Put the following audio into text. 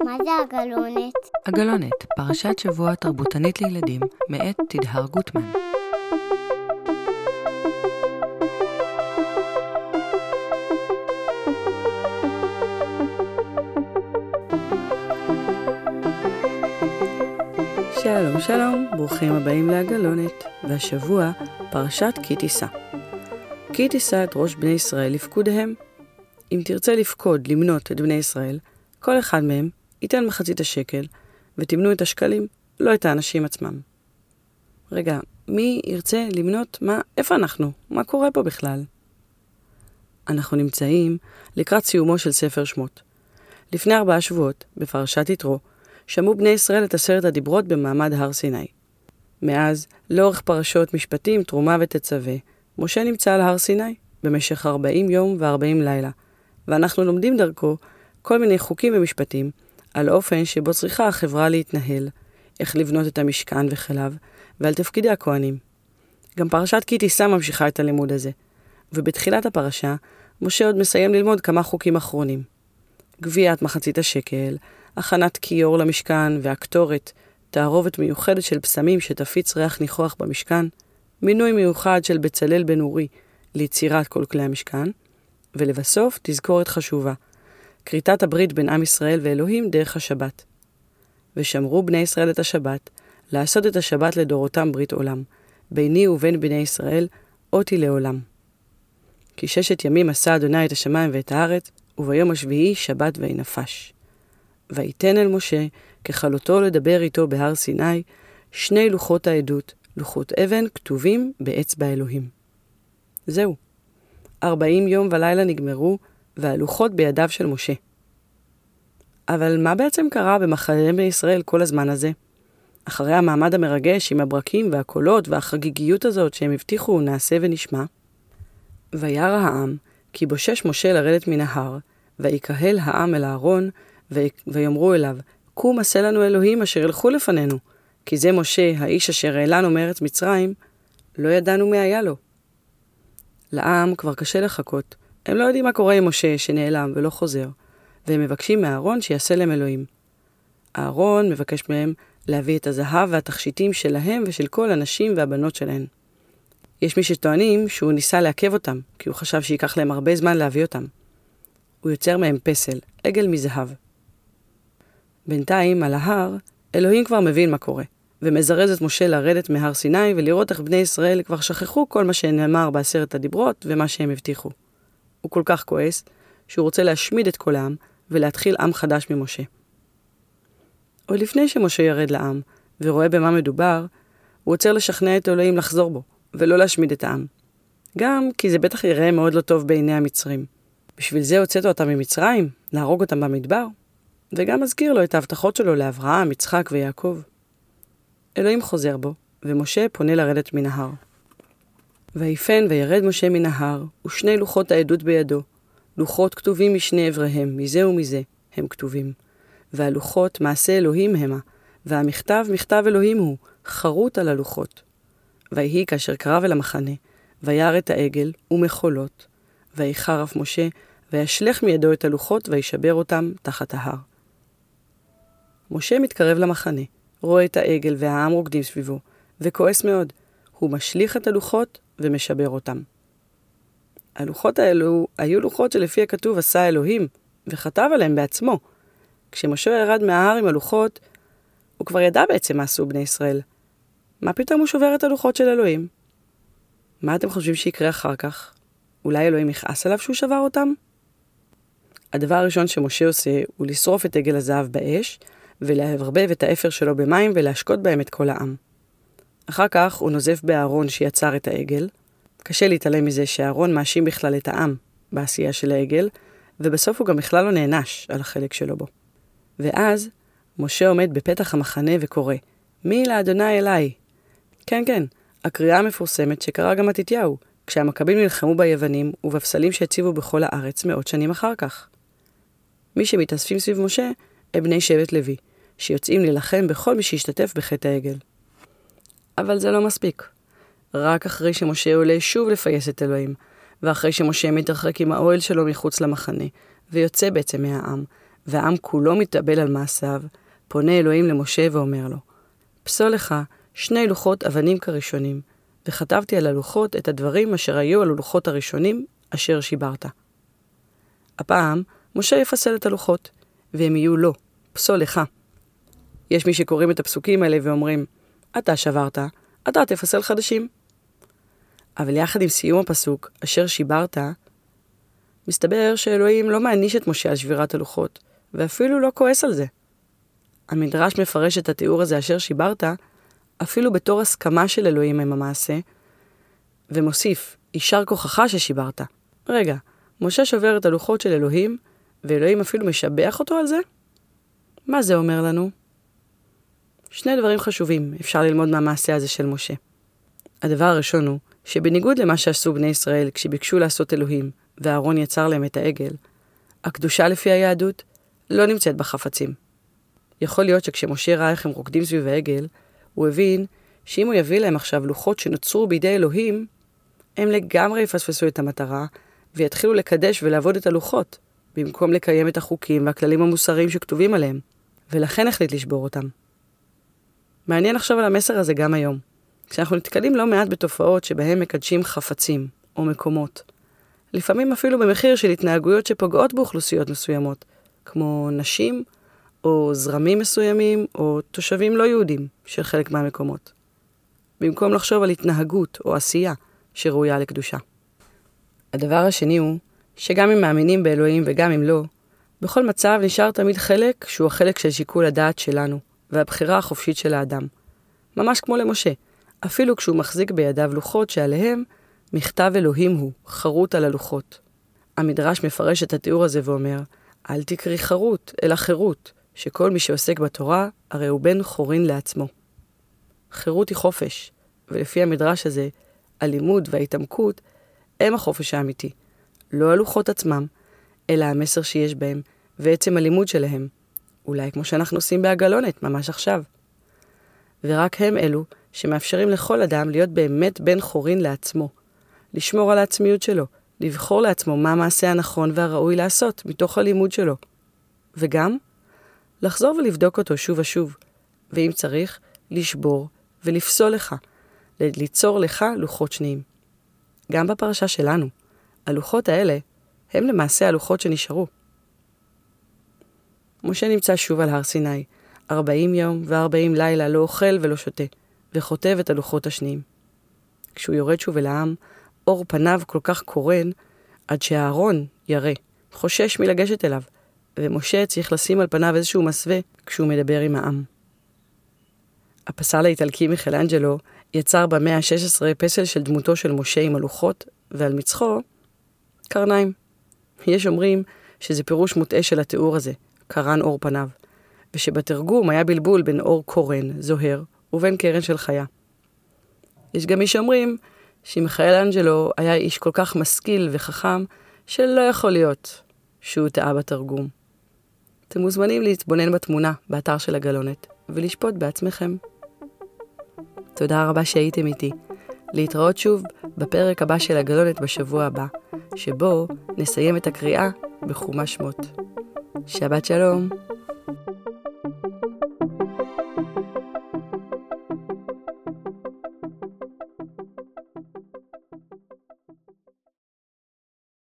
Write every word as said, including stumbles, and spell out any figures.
מה זה הגלונת? הגלונת, פרשת שבוע תרבותנית לילדים, מאת תדהר גוטמן. שלום שלום, ברוכים הבאים להגלונת, והשבוע פרשת כי תישא. כי תישא את ראש בני ישראל לפקודיהם. אם תרצה לפקוד, למנות את בני ישראל, כל אחד מהם ייתן מחצית השקל, ותמנו את השקלים, לא את האנשים עצמם. רגע, מי ירצה למנות מה, איפה אנחנו? מה קורה פה בכלל? אנחנו נמצאים לקראת סיומו של ספר שמות. לפני ארבעה שבועות, בפרשת יתרו, שמעו בני ישראל את עשרת הדיברות במעמד הר סיני. מאז, לאורך פרשות משפטים, תרומה ותצווה, משה נמצא על הר סיני במשך ארבעים יום וארבעים לילה, ואנחנו לומדים דרכו כל מיני חוקים ומשפטים על אופן שבו צריכה החברה להתנהל, איך לבנות את המשכן וכליו, ועל תפקידי הכהנים. גם פרשת כי תישא ממשיכה את הלימוד הזה, ובתחילת הפרשה, משה עוד מסיים ללמוד כמה חוקים אחרונים. גביית מחצית השקל, הכנת כיור למשכן והקטורת, תערובת מיוחדת של פסמים שתפיץ ריח ניחוח במשכן, מינוי מיוחד של בצלאל בן אורי ליצירת כל כלי המשכן, ולבסוף תזכורת חשובה, כריתת הברית בין עם ישראל ואלוהים דרך השבת. ושמרו בני ישראל את השבת, לעשות את השבת לדורותם ברית עולם, ביני ובין בני ישראל, אותי לעולם. כי ששת ימים עשה אדוני את השמיים ואת הארץ, וביום השביעי שבת וינפש. ויתן אל משה, ככלותו לדבר איתו בהר סיני, שני לוחות העדות, לוחות אבן כתובים באצבע אלוהים. זהו. ארבעים יום ולילה נגמרו, והלוחות בידיו של משה. אבל מה בעצם קרה במחנה בני ישראל כל הזמן הזה? אחרי המעמד המרגש עם הברקים והקולות והחגיגיות הזאת שהם הבטיחו נעשה ונשמע, וירא העם, כי בושש משה לרדת מן ההר, ויקהל העם אל הארון, ויאמרו אליו, קום עשה לנו אלוהים אשר ילכו לפנינו, כי זה משה, האיש אשר העלנו מארץ מצרים, לא ידענו מי היה לו. לעם כבר קשה לחכות, הם לא יודעים מה קורה עם משה שנעלם ולא חוזר, והם מבקשים מהארון שיעשה להם אלוהים. הארון מבקש מהם להביא את הזהב והתכשיטים שלהם ושל כל הנשים והבנות שלהם. יש מי שטוענים שהוא ניסה לעכב אותם, כי הוא חשב שיקח להם הרבה זמן להביא אותם. הוא יוצר מהם פסל, עגל מזהב. בינתיים על ההר, אלוהים כבר מבין מה קורה, ומזרז את משה לרדת מהר סיני ולראות איך בני ישראל כבר שכחו כל מה שנאמר בעשרת הדיברות ומה שהם הבטיחו. הוא כל כך כועס שהוא רוצה להשמיד את כל העם ולהתחיל עם חדש ממשה. עוד לפני שמשה ירד לעם ורואה במה מדובר, הוא עוצר לשכנע את אלוהים לחזור בו ולא להשמיד את העם. גם כי זה בטח יראה מאוד לא טוב בעיני המצרים. בשביל זה הוצאת אותם ממצרים, להרוג אותם במדבר, וגם מזכיר לו את ההבטחות שלו לאברהם, יצחק ויעקב. אלוהים חוזר בו, ומשה פונה לרדת מן ההר. ויפן וירד משה מן ההר, ושני לוחות העדות בידו, לוחות כתובים משני עבריהם, מזה ומזה, הם כתובים. והלוחות מעשה אלוהים המה, והמכתב מכתב אלוהים הוא, חרוט על הלוחות. ויהי כאשר קרב אל המחנה, וירא את העגל ומחולות, ויחרף משה, וישלך מידו את הלוחות, וישבר אותם תחת ההר. משה מתקרב למחנה, רואה את העגל והעם רוקדים סביבו, וכועס מאוד. הוא משליך את הלוחות ומשבר אותם. הלוחות האלו היו לוחות שלפי הכתוב עשה אלוהים, וכתב עליהם בעצמו. כשמשה ירד מההר עם הלוחות, הוא כבר ידע בעצם מה עשו בני ישראל. מה פתאום הוא שובר את הלוחות של אלוהים? מה אתם חושבים שיקרה אחר כך? אולי אלוהים יכעס עליו שהוא שבר אותם? הדבר הראשון שמשה עושה הוא לשרוף את עגל הזהב באש, ולהברבב את האפר שלו במים ולהשקות בהם את כל העם. אחר כך הוא נוזף באהרון שיצר את העגל. קשה להתעלם מזה שהאהרון מאשים בכלל את העם בעשייה של העגל, ובסוף הוא גם בכלל לא נענש על החלק שלו בו. ואז משה עומד בפתח המחנה וקורא, מי לאדוני אליי? כן, כן, הקריאה המפורסמת שקרא גם מתתיהו, כשהמכבים נלחמו ביוונים ובפסלים שהציבו בכל הארץ מאות שנים אחר כך. מי שמתאספים סביב משה הם בני שבט לוי, שיוצאים להילחם בכל מי שישתתף בחטא העגל. אבל זה לא מספיק. רק אחרי שמשה עולה שוב לפייס את אלוהים, ואחרי שמשה מתרחק עם האוהל שלו מחוץ למחנה, ויוצא בעצם מהעם, והעם כולו מתאבל על מעשיו, פונה אלוהים למשה ואומר לו, פסול לך שני לוחות אבנים כראשונים, וכתבתי על הלוחות את הדברים אשר היו על הלוחות הראשונים אשר שיברת. הפעם משה יפסל את הלוחות, והם יהיו לו, פסול לך. יש מי שקוראים את הפסוקים האלה ואומרים, אתה שברת, אתה תפסל חדשים. אבל יחד עם סיום הפסוק, אשר שיברת, מסתבר שאלוהים לא מעניש את משה על שבירת הלוחות, ואפילו לא כועס על זה. המדרש מפרש את התיאור הזה אשר שיברת, אפילו בתור הסכמה של אלוהים עם המעשה, ומוסיף, יישר כוחך ששיברת. רגע, משה שובר את הלוחות של אלוהים, ואלוהים אפילו משבח אותו על זה? מה זה אומר לנו? שני דברים חשובים אפשר ללמוד מהמעשה הזה של משה. הדבר הראשון הוא, שבניגוד למה שעשו בני ישראל כשביקשו לעשות אלוהים, ואהרון יצר להם את העגל, הקדושה לפי היהדות לא נמצאת בחפצים. יכול להיות שכשמשה ראה איך הם רוקדים סביב העגל, הוא הבין שאם הוא יביא להם עכשיו לוחות שנוצרו בידי אלוהים, הם לגמרי יפספסו את המטרה, ויתחילו לקדש ולעבוד את הלוחות, במקום לקיים את החוקים והכללים המוסריים שכתובים עליהם, ולכן החליט לשבור אותם. מעניין לחשוב על המסר הזה גם היום, כשאנחנו נתקלים לא מעט בתופעות שבהם מקדשים חפצים או מקומות, לפעמים אפילו במחיר של התנהגויות שפוגעות באוכלוסיות מסוימות, כמו נשים או זרמים מסוימים או תושבים לא יהודים של חלק מהמקומות, במקום לחשוב על התנהגות או עשייה שראויה לקדושה. הדבר השני הוא שגם אם מאמינים באלוהים וגם אם לא, בכל מצב נשאר תמיד חלק שהוא החלק של שיקול הדעת שלנו והבחירה החופשית של האדם. ממש כמו למשה, אפילו כשהוא מחזיק בידיו לוחות שעליהם מכתב אלוהים הוא, חרוט על הלוחות. המדרש מפרש את התיאור הזה ואומר, אל תקרי חרוט, אלא חירות, שכל מי שעוסק בתורה הרי הוא בן חורין לעצמו. חירות היא חופש, ולפי המדרש הזה, הלימוד וההתעמקות הם החופש האמיתי. לא הלוחות עצמם, אלא המסר שיש בהם, ועצם הלימוד שלהם. אולי כמו שאנחנו עושים בהגלונת, ממש עכשיו. ורק הם אלו שמאפשרים לכל אדם להיות באמת בן חורין לעצמו. לשמור על העצמיות שלו, לבחור לעצמו מה המעשה הנכון והראוי לעשות מתוך הלימוד שלו. וגם, לחזור ולבדוק אותו שוב ושוב, ואם צריך, לשבור ולפסול לך, ליצור לך לוחות שניים. גם בפרשה שלנו, הלוחות האלה הם למעשה הלוחות שנשארו. משה נמצא שוב על הר סיני, ארבעים יום וארבעים לילה לא אוכל ולא שותה, וכותב את הלוחות השניים. כשהוא יורד שוב אל העם, אור פניו כל כך קורן, עד שהארון ירא, חושש מלגשת אליו, ומשה צריך לשים על פניו איזשהו מסווה כשהוא מדבר עם העם. הפסל האיטלקי מיכלאנג'לו יצר במאה ה-שש עשרה פסל של דמותו של משה עם הלוחות, ועל מצחו קרניים. יש אומרים שזה פירוש מוטעה של התיאור הזה, קרן אור פניו, ושבתרגום היה בלבול בין אור קורן, זוהר, ובין קרן של חיה. יש גם מי שאומרים שמיכלאנג'לו היה איש כל כך משכיל וחכם, שלא יכול להיות שהוא טעה בתרגום. אתם מוזמנים להתבונן בתמונה באתר של הגלונת, ולשפוט בעצמכם. תודה רבה שהייתם איתי. להתראות שוב בפרק הבא של הגלונת בשבוע הבא, שבו נסיים את הקריאה בחומש שמות. שבת שלום.